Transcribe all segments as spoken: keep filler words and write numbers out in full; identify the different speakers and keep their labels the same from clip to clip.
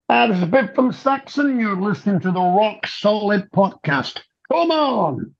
Speaker 1: Uh, this is Biff from Saxon. You're listening to the Rock Solid Podcast. Come on!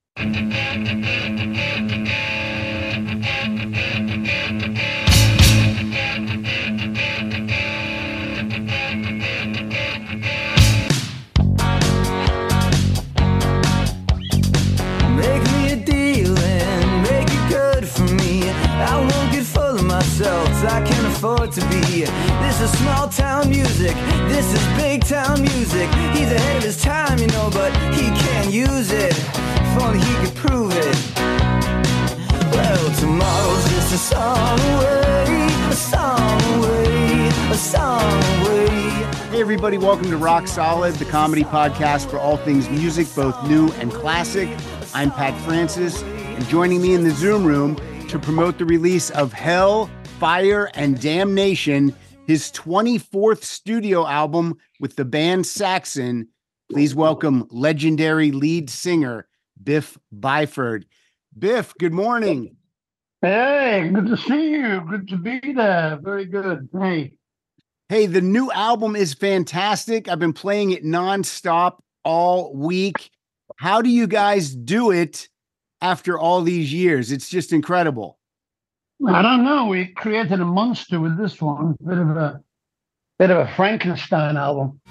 Speaker 2: Make me a deal and make it good for me. I won't get full of myself, I can't afford to be. This is small town music, this is big town music. He's ahead of his time, you know, but he can't use it. If only he could prove it. Well, tomorrow's just a song away, a song away, a song away.
Speaker 3: Hey everybody, welcome to Rock Solid, the comedy podcast for all things music, both new and classic. I'm Pat Francis, and joining me in the Zoom room to promote the release of Hell, Fire, and Damnation, his twenty-fourth studio album with the band Saxon, please welcome legendary lead singer Biff Byford. Biff, good morning.
Speaker 1: Hey, good to see you. Good to be there. Very good. Hey.
Speaker 3: Hey, the new album is fantastic. I've been playing it nonstop all week. How do you guys do it after all these years? It's just incredible.
Speaker 1: I don't know. We created a monster with this one. Bit of a bit of a Frankenstein album.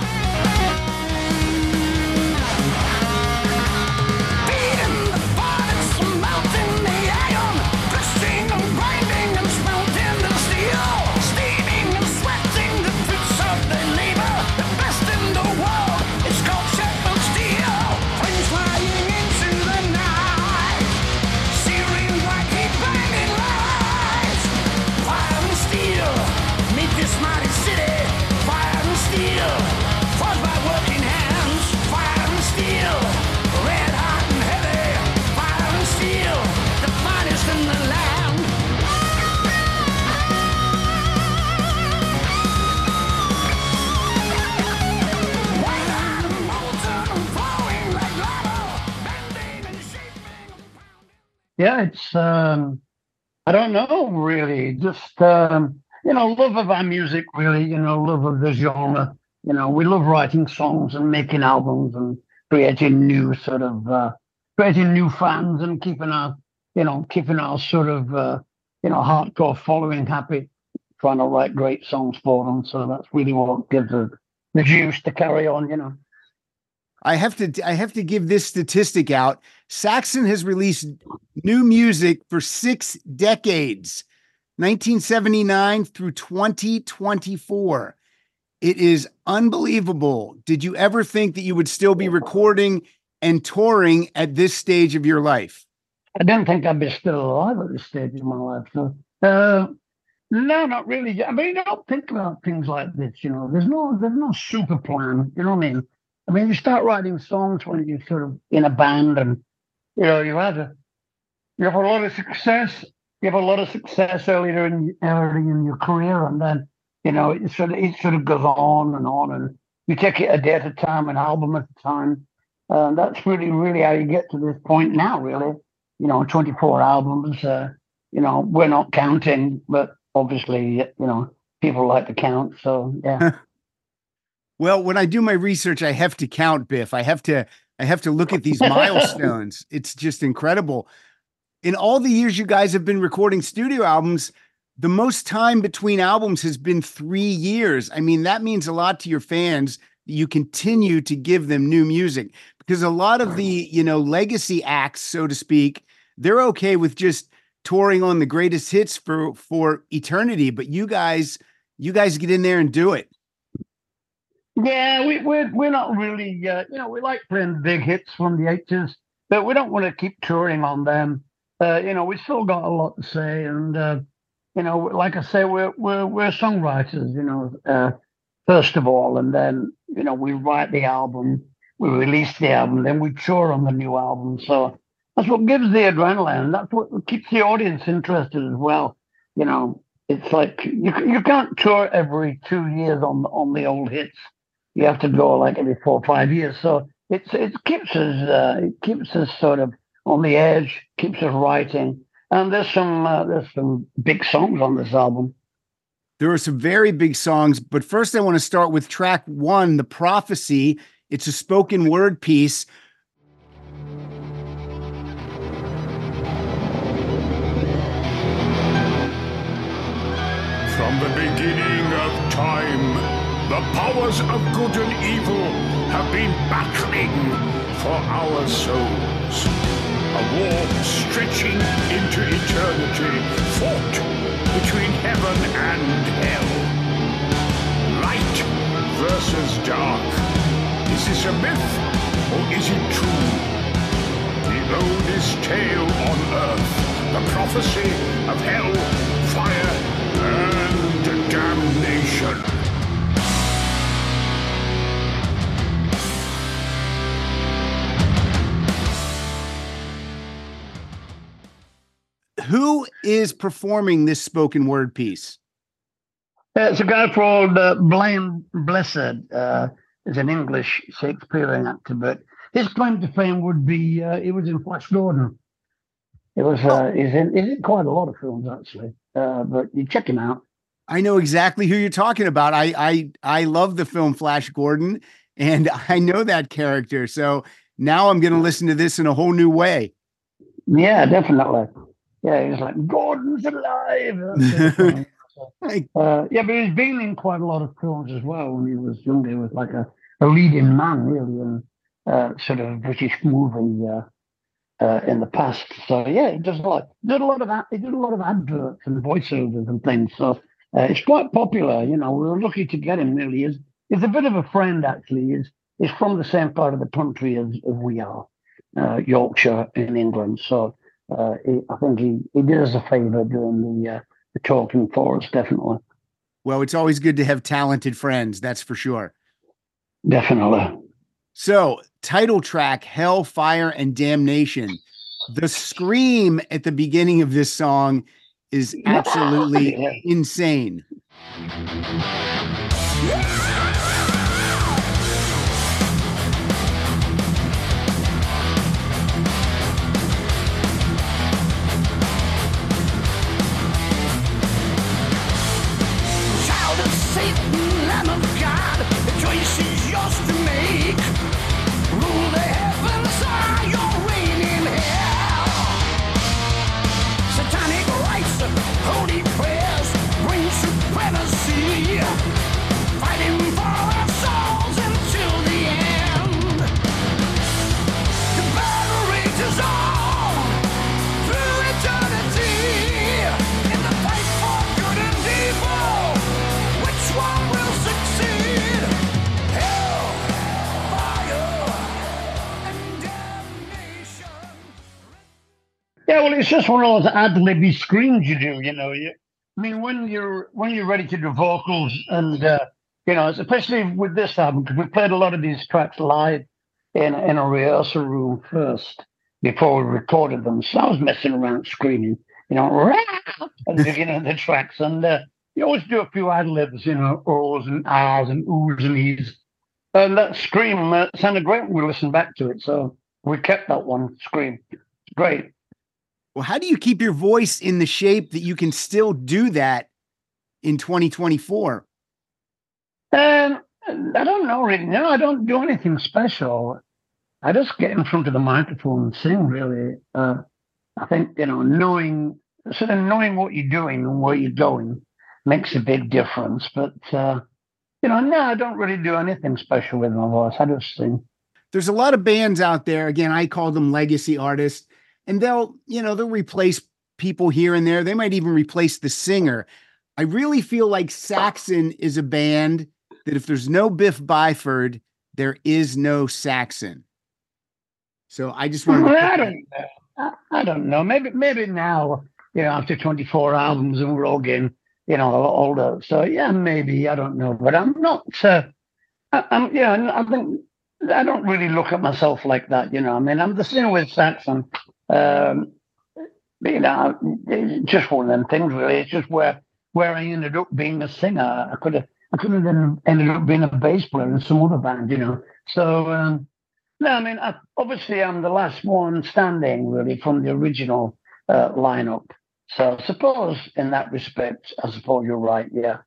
Speaker 1: Yeah, it's, um, I don't know, really. Just, um, you know, love of our music, really, you know, love of the genre. You know, we love writing songs and making albums and creating new sort of, uh, creating new fans and keeping our, you know, keeping our sort of, uh, you know, hardcore following happy, trying to write great songs for them. So that's really what gives us the juice to carry on, you know.
Speaker 3: I have to I have to give this statistic out. Saxon has released new music for six decades, nineteen seventy-nine through twenty twenty-four. It is unbelievable. Did you ever think that you would still be recording and touring at this stage of your life?
Speaker 1: I didn't think I'd be still alive at this stage of my life. So, uh, no, not really. I mean, I don't think about things like this. You know, there's no there's no super plan. You know what I mean? I mean, you start writing songs when you're sort of in a band, and you know you had a you have a lot of success. You have a lot of success earlier in early in your career, and then you know it sort of it sort of goes on and on, and you take it a day at a time, an album at a time. And that's really, really how you get to this point now. Really, you know, twenty-four albums. Uh, you know, we're not counting, but obviously, you know, people like to count. So yeah.
Speaker 3: Well, when I do my research, I have to count, Biff. I have to, I have to look at these milestones. It's just incredible. In all the years you guys have been recording studio albums, the most time between albums has been three years. I mean, that means a lot to your fans. You continue to give them new music, because a lot of the, you know, legacy acts, so to speak, they're okay with just touring on the greatest hits for, for eternity. But you guys, you guys get in there and do it.
Speaker 1: Yeah, we, we're we're not really, uh, you know, we like playing the big hits from the eighties, but we don't want to keep touring on them. Uh, you know, we still got a lot to say, and uh, you know, like I say, we're we're we're songwriters, you know, uh, first of all, and then you know we write the album, we release the album, then we tour on the new album. So that's what gives the adrenaline. That's what keeps the audience interested as well. You know, it's like you you can't tour every two years on on the old hits. You have to go like every four or five years. So it's it keeps us uh, it keeps us sort of on the edge, keeps us writing. And there's some uh, there's some big songs on this album.
Speaker 3: There are some very big songs, but first I want to start with track one, The Prophecy. It's a spoken word piece.
Speaker 4: From the beginning of time, the powers of good and evil have been battling for our souls. A war stretching into eternity, fought between heaven and hell. Light versus dark. Is this a myth or is it true? The oldest tale on earth, the prophecy of hell, fire, and damnation.
Speaker 3: Who is performing this spoken word piece?
Speaker 1: Uh, It's a guy called uh, Blaine Blessed. Uh, is an English Shakespearean actor, but his claim to fame would be uh, he was in Flash Gordon. It was uh, he's in he's in quite a lot of films actually. Uh, but you check him out.
Speaker 3: I know exactly who you're talking about. I I I love the film Flash Gordon, and I know that character. So now I'm going to listen to this in a whole new way.
Speaker 1: Yeah, definitely. Yeah, he's like Gordon's alive. That's it. Uh, yeah, but he's been in quite a lot of films as well when he was younger. He was like a, a leading man, really, in uh, sort of British movie uh, uh, in the past. So yeah, he does a lot. Did a lot of ad- he did a lot of adverts and voiceovers and things. So uh, it's quite popular. You know, we were lucky to get him. Really, he's he's a bit of a friend. Actually, he's he's from the same part of the country as, as we are, uh, Yorkshire in England. So uh, he, I think he he did us a favour doing the. Uh, The talking for us, definitely.
Speaker 3: Well, it's always good to have talented friends, that's for sure.
Speaker 1: Definitely.
Speaker 3: So, title track, Hell, Fire, and Damnation. The scream at the beginning of this song is absolutely
Speaker 1: Yeah.
Speaker 3: insane.
Speaker 2: Satan, Lamb of God, the choice is yours to make. Rule the heavens, are your reign in hell. Satanic rites, holy prayers, bring supremacy. Fighting for our souls until the end. The battle rages on through eternity. In the fight for good and evil, which one will succeed? Hell, fire, and damnation.
Speaker 1: Yeah, well, it's just one of those ad-libby screams you do, you know. You, I mean, when you're when you're ready to do vocals, and uh, you know, especially with this album, because we played a lot of these tracks live in in a rehearsal room first before we recorded them. So I was messing around screaming, you know, rah, at the beginning of the tracks, and uh, you always do a few ad-libs, you know, ohs and ahs and oohs and e's, and that scream uh, sounded great when we listened back to it. So we kept that one scream. It's great.
Speaker 3: Well, how do you keep your voice in the shape that you can still do that in twenty twenty-four?
Speaker 1: Um, I don't know really. No, I don't do anything special. I just get in front of the microphone and sing, really. Uh, I think, you know, knowing, sort of knowing what you're doing and where you're going makes a big difference. But, uh, you know, no, I don't really do anything special with my voice. I just sing.
Speaker 3: There's a lot of bands out there. Again, I call them legacy artists, and they'll, you know, they'll replace people here and there. They might even replace the singer. I really feel like Saxon is a band that if there's no Biff Byford, there is no Saxon. So I just wanted to
Speaker 1: Well, I don't know. I, I don't know. Maybe, maybe now, you know, after twenty-four albums and we're all getting, you know, a lot older. So yeah, maybe, I don't know. But I'm not, uh, I, I'm, yeah, I think, I don't really look at myself like that, you know. I mean, I'm the same with Saxon. Um, but, you know, it's just one of them things, really. It's just where where I ended up being a singer. I could have I could have then ended up being a bass player in some other band, you know. So um, no, I mean, I, obviously, I'm the last one standing, really, from the original uh, lineup. So I suppose, in that respect, I suppose you're right. Yeah.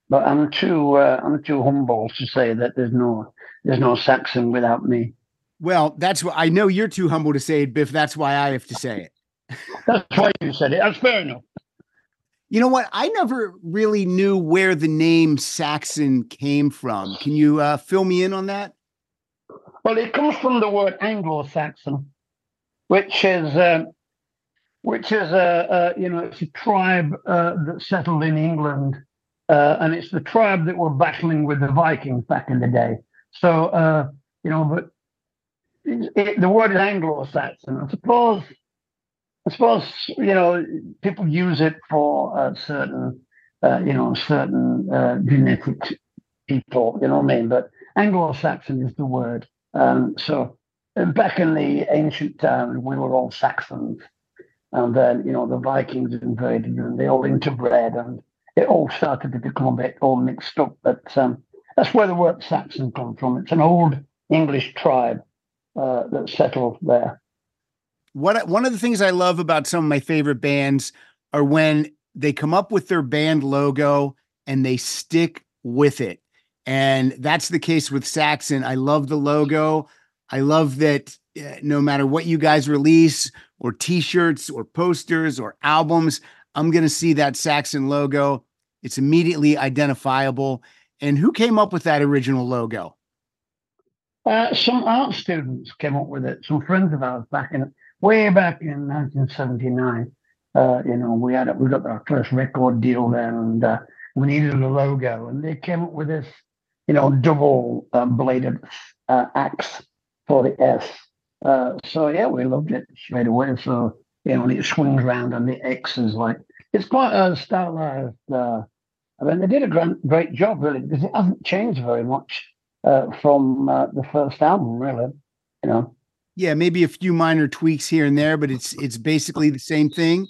Speaker 1: but I'm too uh, I'm too humble to say that there's no there's no Saxon without me.
Speaker 3: Well, that's what I know. You're too humble to say it, Biff. That's why I have to say it.
Speaker 1: That's why you said it. That's fair enough.
Speaker 3: You know what? I never really knew where the name Saxon came from. Can you uh, fill me in on that?
Speaker 1: Well, it comes from the word Anglo-Saxon, which is uh, which is a, a you know it's a tribe uh, that settled in England, uh, and it's the tribe that were battling with the Vikings back in the day. So uh, you know, but it, it, the word is Anglo-Saxon. I suppose I suppose you know people use it for uh, certain uh, you know certain uh, genetic people. You know what I mean? But Anglo-Saxon is the word. Um, so uh, back in the ancient times, we were all Saxons, and then you know the Vikings invaded, and they all interbred, and it all started to become a bit all mixed up. But um, that's where the word Saxon comes from. It's an old English tribe uh, that settled there.
Speaker 3: What one of the things I love about some of my favorite bands are when they come up with their band logo and they stick with it. And that's the case with Saxon. I love the logo. I love that uh, no matter what you guys release or t-shirts or posters or albums, I'm going to see that Saxon logo. It's immediately identifiable. And who came up with that original logo?
Speaker 1: Uh, some art students came up with it. Some friends of ours back in way back in nineteen seventy-nine. Uh, you know, we had we got our first record deal then, and uh, we needed a logo, and they came up with this, you know, double uh, bladed uh, axe for the S. Uh, so yeah, we loved it straight away. So you know, and it swings around, and the X is like it's quite a stylized. Uh, I mean, they did a great, great job really because it hasn't changed very much uh, from uh, the first album, really. You know.
Speaker 3: Yeah, maybe a few minor tweaks here and there, but it's it's basically the same thing.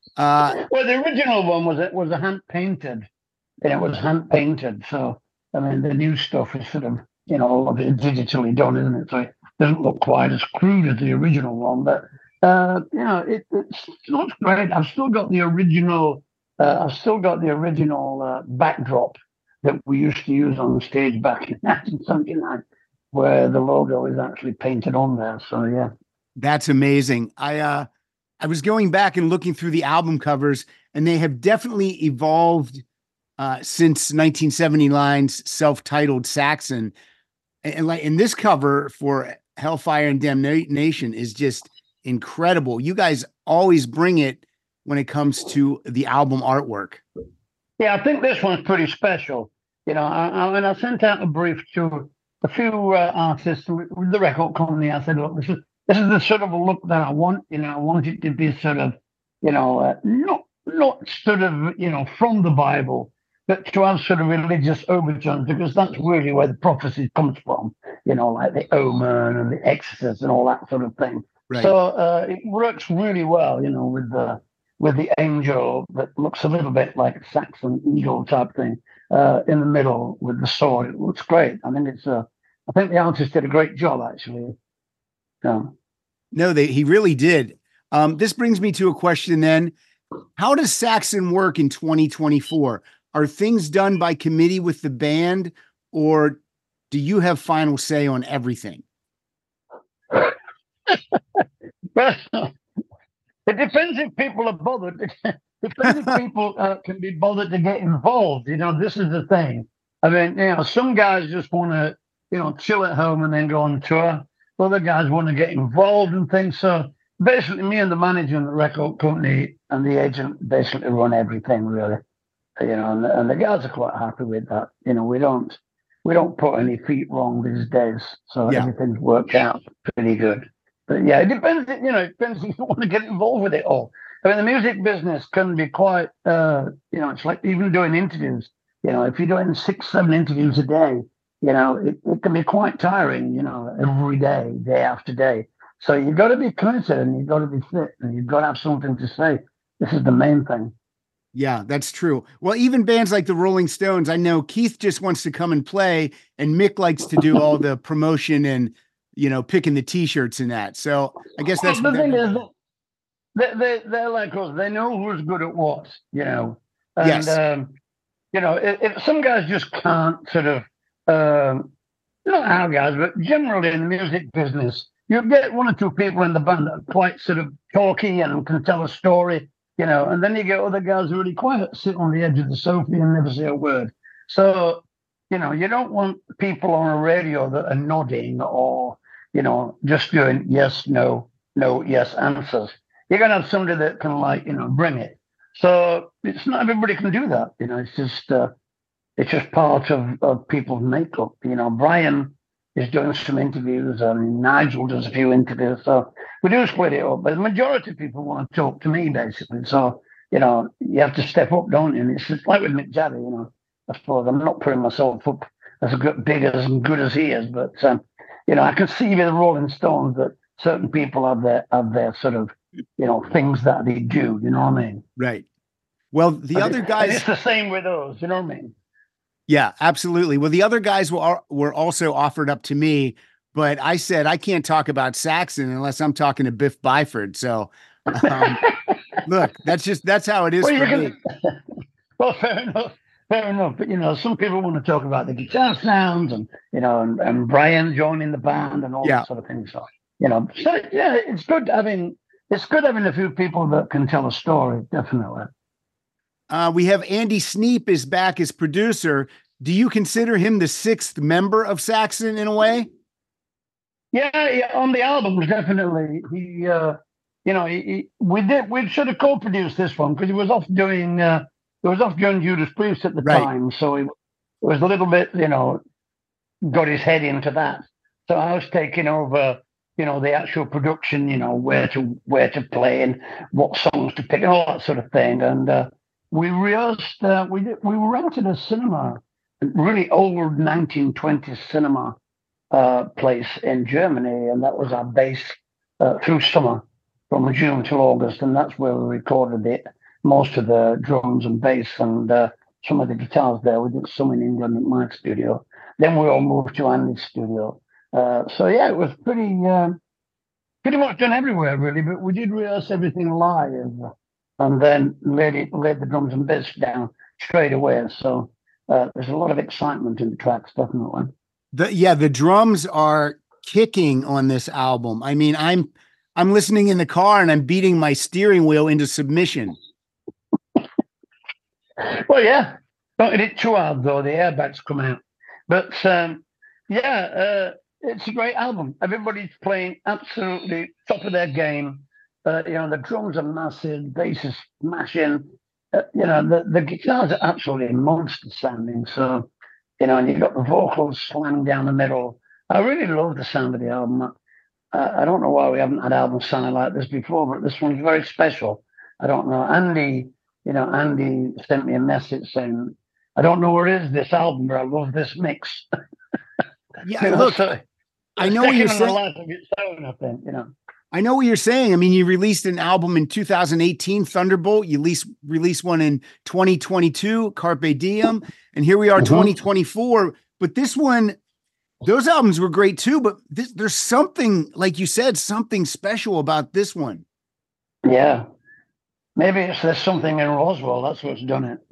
Speaker 3: Uh,
Speaker 1: well, the original one was it was a hand painted, and it was hand painted. So I mean, the new stuff is sort of you know a lot of it digitally done, isn't it? So it doesn't look quite as crude as the original one, but uh, you know, it, it's, it looks great. I've still got the original. Uh, I've still got the original uh, backdrop that we used to use on the stage back in nineteen seventy-nine. Where the logo is actually painted on there. So yeah.
Speaker 3: That's amazing. I uh I was going back and looking through the album covers, and they have definitely evolved uh since nineteen seventy-nine's self-titled Saxon. And, and like in this cover for Hellfire and Damnation is just incredible. You guys always bring it when it comes to the album artwork.
Speaker 1: Yeah, I think this one's pretty special. You know, I, I, and I sent out a brief to a few uh, artists with, with the record company. I said, look, this is this is the sort of a look that I want. You know, I want it to be sort of, you know, uh, not not sort of, you know, from the Bible, but to have sort of religious overtones, because that's really where the prophecy comes from. You know, like the Omen and the Exorcist and all that sort of thing. Right. So uh, it works really well, you know, with the with the angel that looks a little bit like a Saxon eagle type thing. Uh, in the middle with the sword, it looks great. I think it's a. I think the artist did a great job, actually. Yeah.
Speaker 3: No, they he really did. Um, this brings me to a question. Then, how does Saxon work in twenty twenty-four? Are things done by committee with the band, or do you have final say on everything?
Speaker 1: Well, it depends if people are bothered. Depends if people uh, can be bothered to get involved. You know, this is the thing. I mean, you know, some guys just want to, you know, chill at home and then go on tour. Other guys want to get involved and things. So basically, me and the manager and the record company and the agent basically run everything, really. You know, and the, and the guys are quite happy with that. You know, we don't we don't put any feet wrong these days, so yeah. Everything's worked out pretty good. But yeah, it depends. You know, it depends if you want to get involved with it all. I mean, the music business can be quite, uh, you know, it's like even doing interviews. You know, if you're doing six, seven interviews a day, you know, it, it can be quite tiring, you know, every day, day after day. So you've got to be committed and you've got to be fit and you've got to have something to say. This is the main thing.
Speaker 3: Yeah, that's true. Well, even bands like the Rolling Stones, I know Keith just wants to come and play and Mick likes to do all the promotion and, you know, picking the T-shirts and that. So I guess that's
Speaker 1: well,
Speaker 3: the
Speaker 1: thing is, they, they, they're like us. They know who's good at what, you know. And,
Speaker 3: yes.
Speaker 1: Um, You know, if, if some guys just can't sort of, um, not our guys, but generally in the music business, you get one or two people in the band that are quite sort of talky and can tell a story, you know, and then you get other guys who are really quiet, sit on the edge of the sofa and never say a word. So, you know, you don't want people on a radio that are nodding or, you know, just doing yes, no, no, yes answers. You're going to have somebody that can, like, you know, bring it. So it's not everybody can do that. You know, it's just uh, it's just part of, of people's makeup. You know, Brian is doing some interviews and Nigel does a few interviews. So we do split it up. But the majority of people want to talk to me, basically. So, you know, you have to step up, don't you? And it's just like with Mick Jagger, you know. I suppose I'm not putting myself up as good, big as and good as he is, but um, you know, I can see with the Rolling Stones that certain people have their have their sort of, you know, things that they do. You know what I mean?
Speaker 3: Right. Well, the
Speaker 1: and
Speaker 3: other
Speaker 1: it,
Speaker 3: guys,
Speaker 1: it's the same with those. You know what I mean?
Speaker 3: Yeah, absolutely. Well, the other guys were were also offered up to me, but I said I can't talk about Saxon unless I'm talking to Biff Byford. So, um, look, that's just that's how it is
Speaker 1: well,
Speaker 3: for
Speaker 1: can,
Speaker 3: me.
Speaker 1: Well, fair enough. Fair enough, but you know, some people want to talk about the guitar sounds and you know, and, and Brian joining the band and all
Speaker 3: Yeah.
Speaker 1: that sort of thing. So you know, so yeah, it's good having it's good having a few people that can tell a story. Definitely.
Speaker 3: Uh, we have Andy Sneap is back as producer. Do you consider him the sixth member of Saxon in a way?
Speaker 1: Yeah, yeah on the albums, definitely. He, uh, you know, he, he, we did we should have co-produced this one because he was off doing. Uh, It was off doing Judas Priest at the
Speaker 3: Right.
Speaker 1: time, so he was a little bit, you know, got his head into that. So I was taking over, you know, the actual production, you know, where to where to play and what songs to pick and all that sort of thing. And uh, we rehearsed, uh, we did, we rented a cinema, a really old nineteen twenties cinema uh, place in Germany, and that was our base uh, through summer, from June till August, and that's where we recorded it. Most of the drums and bass and uh, some of the guitars there. We did some in England at my studio. Then we all moved to Andy's studio. Uh, so yeah, it was pretty um, pretty much done everywhere really. But we did rehearse everything live, and then laid it laid the drums and bass down straight away. So uh, there's a lot of excitement in the tracks, definitely.
Speaker 3: The yeah, the drums are kicking on this album. I mean, I'm I'm listening in the car and I'm beating my steering wheel into submission.
Speaker 1: Well, yeah, don't hit it too hard though; the airbags come out. But um, yeah, uh, it's a great album. Everybody's playing absolutely top of their game. Uh, you know, the drums are massive, bass is smashing. Uh, you know, the, the guitars are absolutely monster sounding. So, you know, and you've got the vocals slamming down the middle. I really love the sound of the album. I, I don't know why we haven't had albums sounding like this before, but this one's very special. I don't know. Andy. You know, Andy sent me a message saying, I don't know where it is, this album, but I love this mix.
Speaker 3: Yeah,
Speaker 1: you know,
Speaker 3: look,
Speaker 1: so
Speaker 3: I know what you're saying.
Speaker 1: Life of its own, I think, you know.
Speaker 3: I know what you're saying. I mean, you released an album in two thousand eighteen, Thunderbolt. You released, released one in twenty twenty-two, Carpe Diem. And here we are, mm-hmm. twenty twenty-four. But this one, those albums were great too. But this, there's something, like you said, something special about this one.
Speaker 1: Yeah. Maybe it's there's something in Roswell. That's what's done it.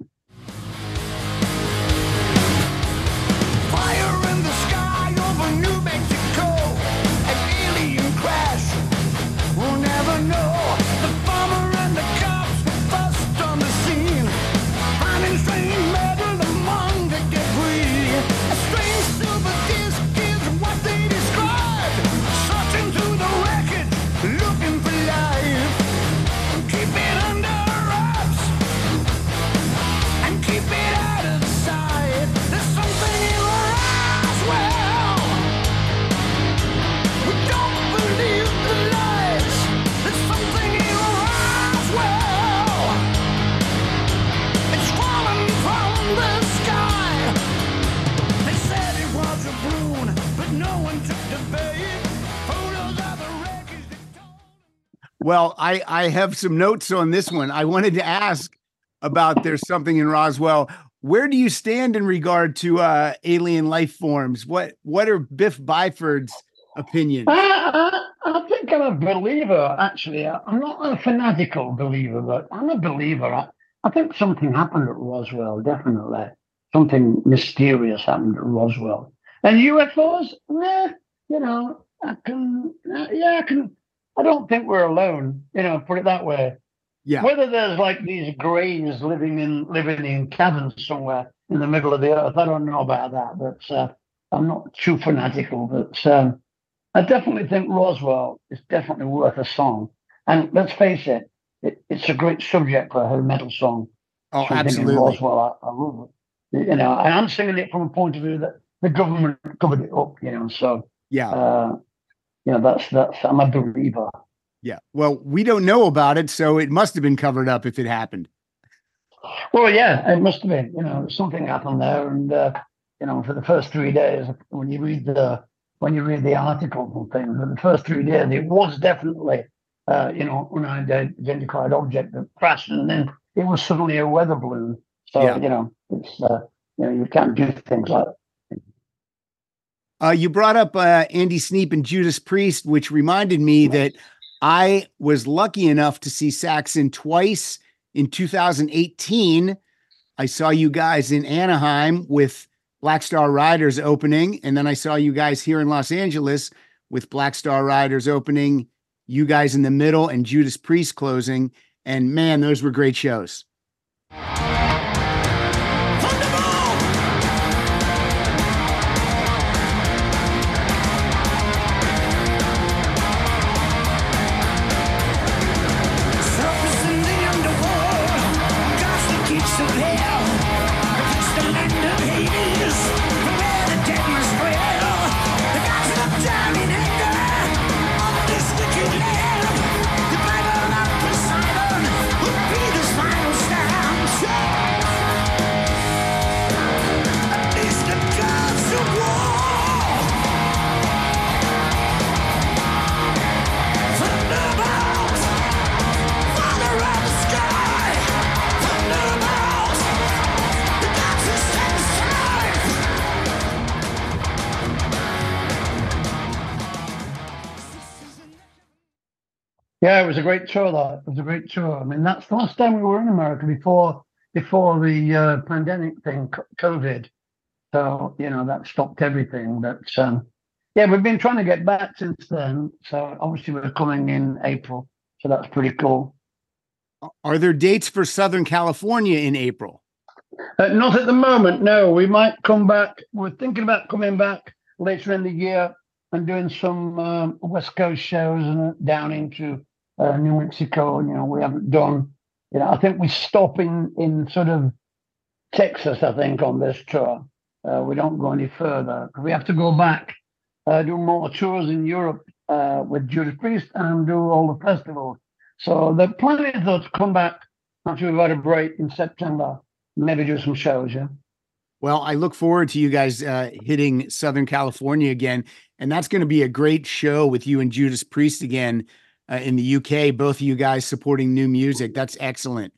Speaker 2: Fire in the sky over New Mexico. An alien crash. We'll never know. The farmer and the cops were first on the scene. Finding strange metal among the debris. A strange silver disc is what they describe. Searching through the wreckage, looking for life. Keep it under wraps and keep it out of sight. There's something in Roswell. We don't believe the lies. There's something in Roswell. It's falling from the sky. They said it was a balloon, but no one took the bait. Photos of the wreckage they told.
Speaker 3: Well, I, I have some notes on this one. I wanted to ask about There's Something in Roswell. Where do you stand in regard to uh, alien life forms? What what are Biff Byford's opinions?
Speaker 1: I, I, I think I'm a believer, actually. I'm not a fanatical believer, but I'm a believer. I, I think something happened at Roswell, definitely. something mysterious happened at Roswell. And U F Os, eh, you know, I can, uh, yeah, I can. I don't think we're alone. You know, put it that way.
Speaker 3: Yeah.
Speaker 1: Whether there's like these grays living in living in caverns somewhere in the middle of the earth, I don't know about that. But uh, I'm not too fanatical. But um, I definitely think Roswell is definitely worth a song. And let's face it, it it's a great subject for a heavy metal song.
Speaker 3: Oh,
Speaker 1: Something
Speaker 3: absolutely.
Speaker 1: In Roswell, I, I love it. You know, and I'm singing it from a point of view that the government covered it up. You know, so
Speaker 3: Yeah.
Speaker 1: uh, you know that's that's I'm a believer.
Speaker 3: Yeah. Well, we don't know about it, so it must have been covered up if it happened.
Speaker 1: Well, yeah, it must have been. You know, something happened there, and uh, you know, for the first three days, when you read the when you read the articles and things, for the first three days, it was definitely uh, you know unidentified object that crashed, and then it was suddenly a weather balloon. So
Speaker 3: Yeah.
Speaker 1: you know, it's uh, you know, you can't do things like that.
Speaker 3: Uh, you brought up uh, Andy Sneap and Judas Priest, which reminded me that I was lucky enough to see Saxon twice in two thousand eighteen. I saw you guys in Anaheim with Black Star Riders opening, and then I saw you guys here in Los Angeles with Black Star Riders opening, you guys in the middle, and Judas Priest closing. And man, those were great shows.
Speaker 1: Yeah, it was a great tour. That it was a great tour. I mean, that's the last time we were in America before before the uh, pandemic thing, COVID. So you know that stopped everything. But um, yeah, we've been trying to get back since then. So obviously we're coming in April. So that's pretty cool.
Speaker 3: Are there dates for Southern California in April?
Speaker 1: Uh, not at the moment. No, we might come back. We're thinking about coming back later in the year and doing some um, West Coast shows and down into uh, New Mexico. You know, we haven't done. You know, I think we stop in in sort of Texas. I think on this tour, uh, we don't go any further. We have to go back, uh, do more tours in Europe uh, with Judas Priest and do all the festivals. So the plan is though to come back after we've had a break in September, maybe do some shows. Yeah.
Speaker 3: Well, I look forward to you guys uh, hitting Southern California again. And that's going to be a great show with you and Judas Priest again uh, in the U K, both of you guys supporting new music. That's excellent.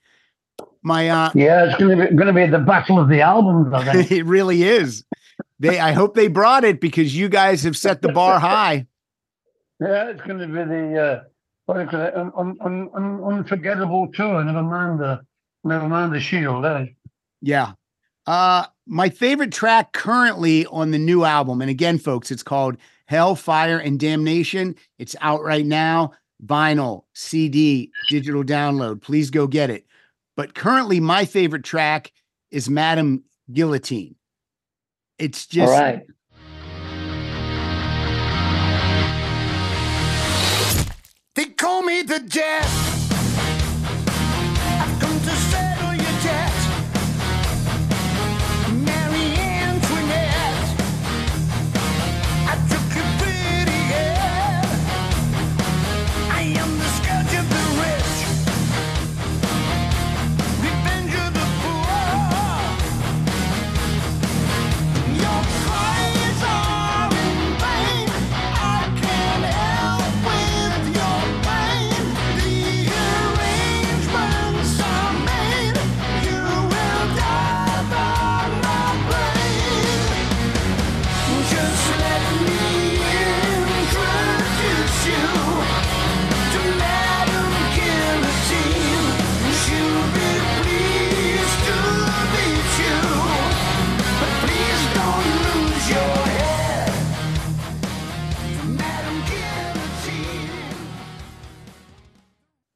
Speaker 3: My uh,
Speaker 1: Yeah, it's going to be going to be the battle of the albums, I think.
Speaker 3: It really is. They, I hope they brought it because you guys have set the bar high.
Speaker 1: Yeah, it's going to be the uh, what do you call it, un, un, un, un, unforgettable tour. Never mind the, never mind the Shield. Eh?
Speaker 3: Yeah. Uh, my favorite track currently on the new album, and again, folks, it's called Hell, Fire, and Damnation. It's out right now. Vinyl, C D, digital download. Please go get it. But currently, my favorite track is Madame Guillotine. It's just.
Speaker 1: All right.
Speaker 2: They call me the Jet. I've come to settle your debt. Marie Antoinette, I took your pretty head. I am the scourge of the rich, revenge of the poor. Your cries are in vain. I can't help with your pain. The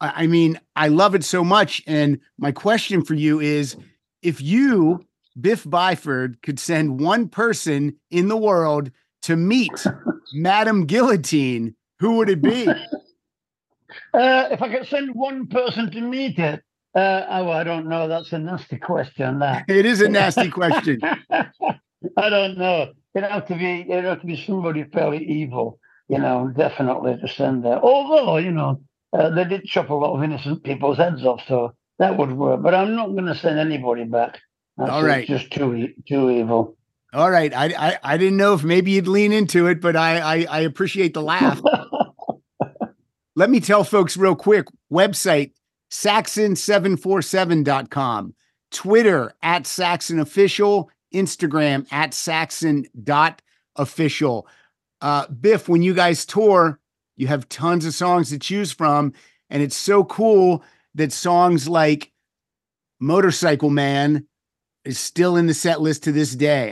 Speaker 3: I I mean, I love it so much. And my question for you is, if you, Biff Byford, could send one person in the world to meet Madame Guillotine, who would it be?
Speaker 1: Uh, if I could send one person to meet it, uh, oh, I don't know. That's a nasty question. That
Speaker 3: It is a nasty question.
Speaker 1: I don't know. It'd have to be. It'd have to be somebody fairly evil, you know. Definitely to send there. Although, you know, uh, they did chop a lot of innocent people's heads off, so that would work. But I'm not going to send anybody back. That's
Speaker 3: All right.
Speaker 1: just too e- too evil.
Speaker 3: All right. I, I I didn't know if maybe you'd lean into it, but I I, I appreciate the laugh. Let me tell folks real quick. Website, Saxon seven four seven dot com. Twitter, at Saxon Official. Instagram, at Saxon dot official. Uh, Biff, when you guys tour, you have tons of songs to choose from. And it's so cool that songs like Motorcycle Man is still in the set list to this day.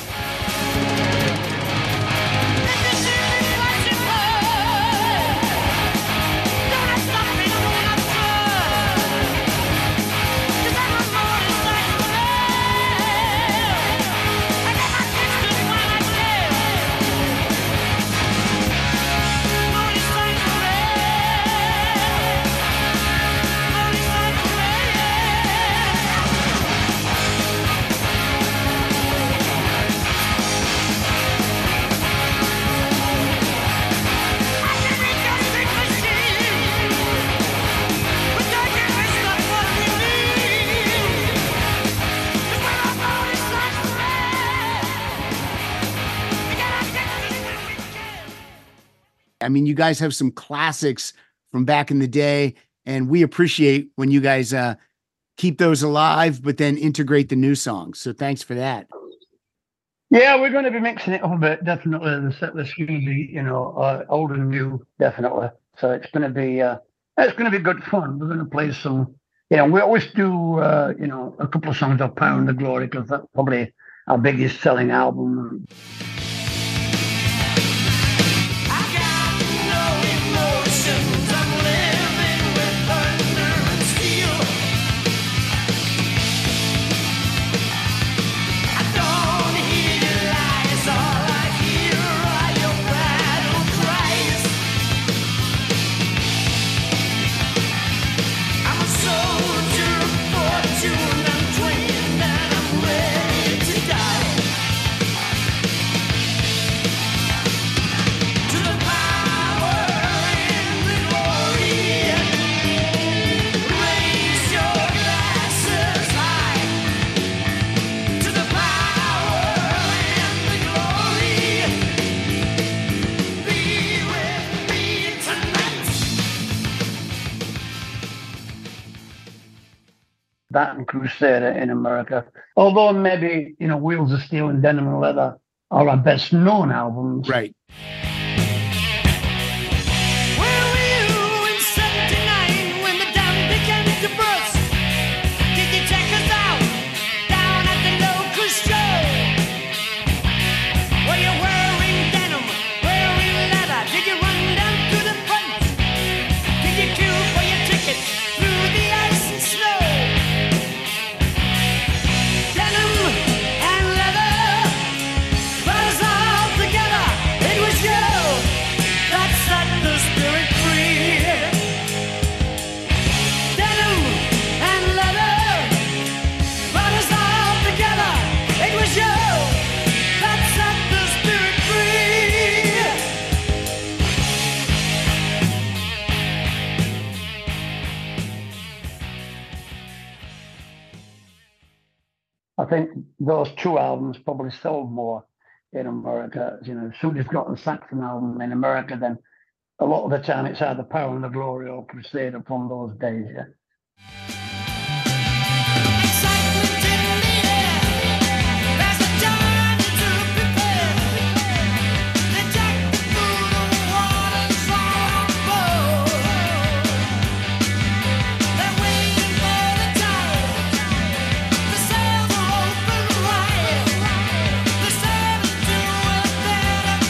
Speaker 3: I mean, you guys have some classics from back in the day, and we appreciate when you guys uh, keep those alive, but then integrate the new songs. So thanks for that.
Speaker 1: Yeah, we're going to be mixing it up a bit. Definitely, the set list going to be, you know, uh, old and new. Definitely. So it's going to be, uh, it's going to be good fun. We're going to play some. You know, we always do, uh, you know, a couple of songs of Power and the Glory because that's probably our biggest selling album. That and Crusader in America. Although maybe, you know, Wheels of Steel and Denim and Leather are our best known albums.
Speaker 3: Right.
Speaker 1: I think those two albums probably sold more in America. You know, if somebody's got a Saxon album in America, then a lot of the time it's either Power and the Glory or Crusader from those days, yeah.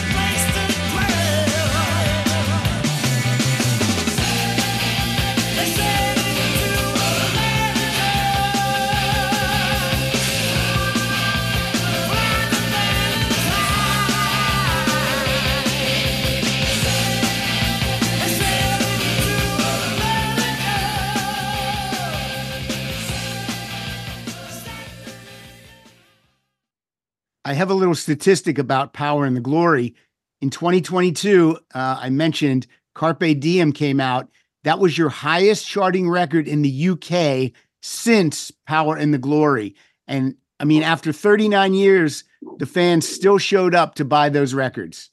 Speaker 2: Let's
Speaker 3: I have a little statistic about Power and the Glory. In twenty twenty-two, uh, I mentioned Carpe Diem came out. That was your highest charting record in the U K since Power and the Glory. And I mean, after thirty-nine years, the fans still showed up to buy those records.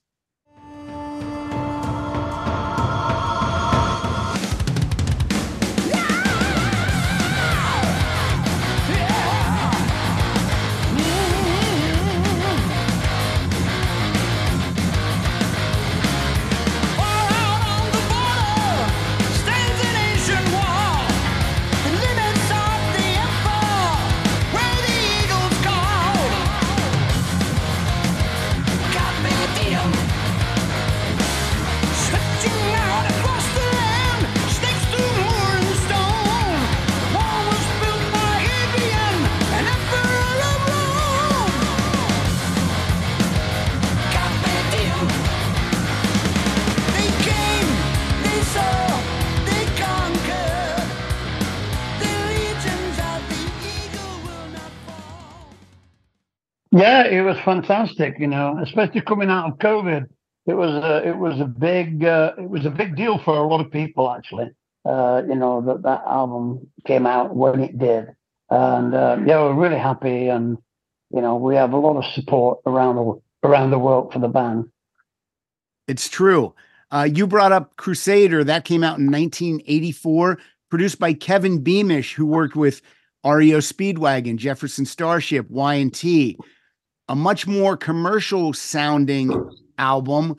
Speaker 1: Yeah, it was fantastic, you know, especially coming out of COVID. It was a, it was a big uh, it was a big deal for a lot of people, actually. Uh, you know, that that album came out when it did, and uh, yeah, we're really happy, and you know, we have a lot of support around the around the world for the band.
Speaker 3: It's true. Uh, you brought up Crusader. That came out in nineteen eighty-four, produced by Kevin Beamish, who worked with R E O Speedwagon, Jefferson Starship, Y and T. A much more commercial sounding album.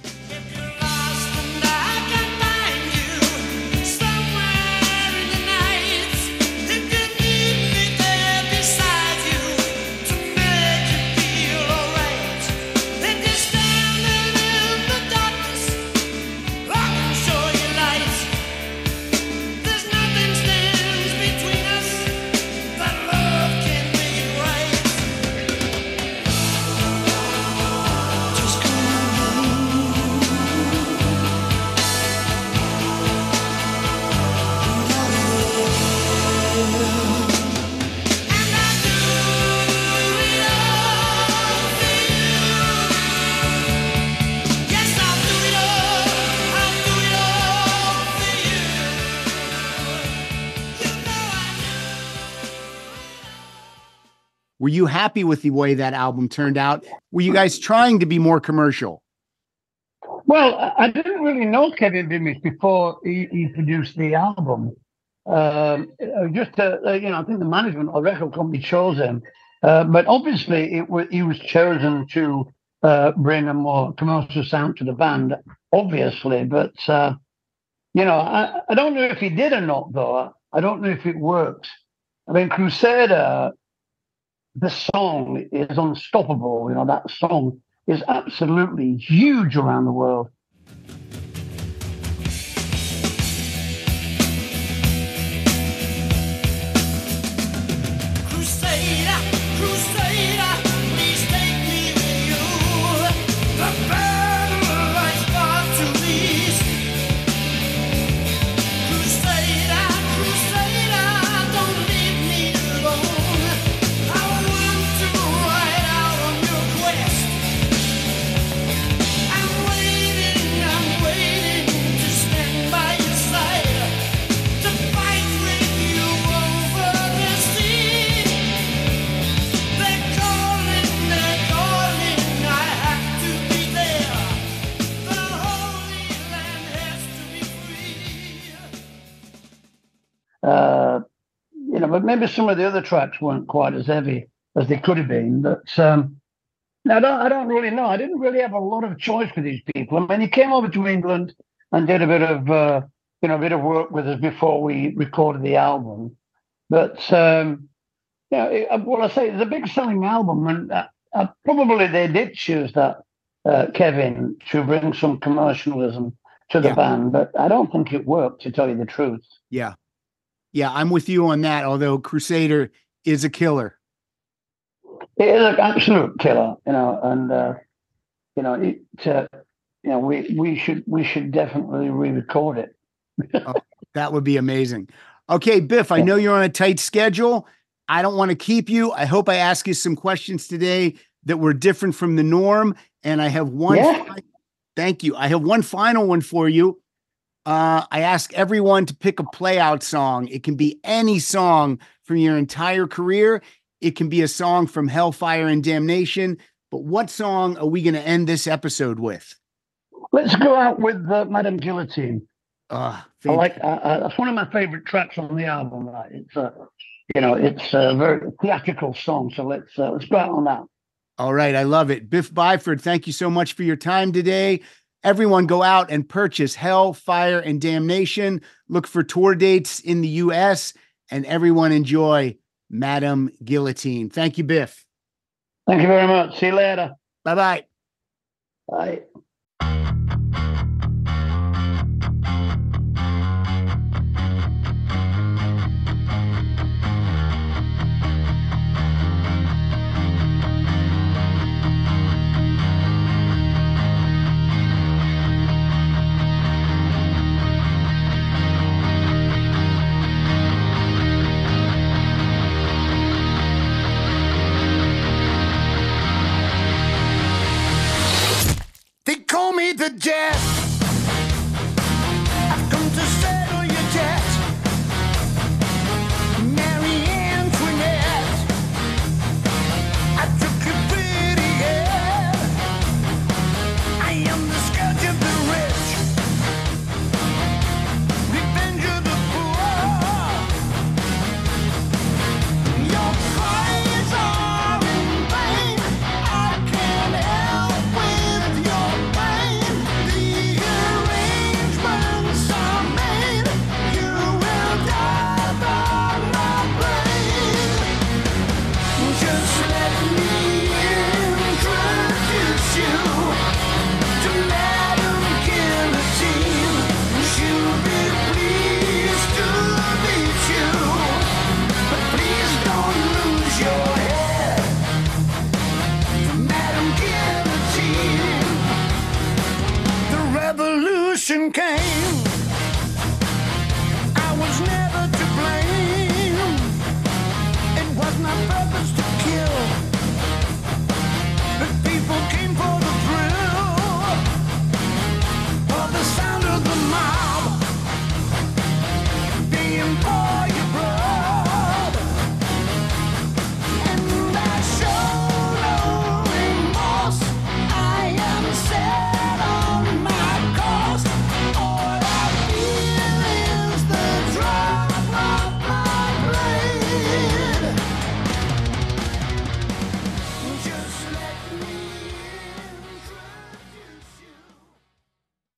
Speaker 3: Were you happy with the way that album turned out? Were you guys trying to be more commercial?
Speaker 1: Well, I didn't really know Kevin Beamish before he, he produced the album. Um, just, uh, you know, I think the management or record company chose him. Uh, but obviously, it was, he was chosen to uh, bring a more commercial sound to the band, obviously. But, uh, you know, I, I don't know if he did or not, though. I don't know if it works. I mean, Crusader, the song is unstoppable. You know, that song is absolutely huge around the world. Uh, you know, but maybe some of the other tracks weren't quite as heavy as they could have been. But um, I don't, I don't really know. I didn't really have a lot of choice for these people. I mean, he came over to England and did a bit of, uh, you know, a bit of work with us before we recorded the album. But um, you know, it, well, I say it's a big selling album, and uh, uh, probably they did choose that uh, Kevin to bring some commercialism to the
Speaker 3: Yeah.
Speaker 1: band. But I don't think it worked, to tell you the truth.
Speaker 3: Yeah. Yeah, I'm with you on that, although Crusader is a killer.
Speaker 1: It is an absolute killer, you know, and uh, you know, it, uh, you know, we we should we should definitely re-record it.
Speaker 3: Oh, that would be amazing. Okay, Biff, I know you're on a tight schedule. I don't want to keep you. I hope I ask you some questions today that were different from the norm. And I have one.
Speaker 1: Yeah.
Speaker 3: Fi- Thank you. I have one final one for you. Uh, I ask everyone to pick a play out song. It can be any song from your entire career. It can be a song from Hellfire and Damnation. But what song are we going to end this episode with?
Speaker 1: Let's go out with uh, Madame Guillotine.
Speaker 3: Uh,
Speaker 1: I like uh, uh, that's one of my favorite tracks on the album. Right? It's a, uh, you know, it's a very theatrical song. So let's uh, let's go out on that.
Speaker 3: All right, I love it. Biff Byford, thank you so much for your time today. Everyone go out and purchase Hell, Fire, and Damnation. Look for tour dates in the U S, and everyone enjoy Madame Guillotine. Thank you, Biff.
Speaker 1: Thank you very much. See you later.
Speaker 3: Bye-bye.
Speaker 1: Bye.
Speaker 2: They call me the Jet. I've come to settle your debt. Mary Antoinette, I took your pretty head. I am the scourge of the rich, revenge of the poor. Your cries are in vain. I can't help with your pain. The arrangements are made. You will die by my blade. Just let me introduce you to Madame Guillotine. She'll be pleased to meet you, but please don't lose your head to Madame Guillotine. The revolution came. I was never to blame. It was my purpose to kill. The people came for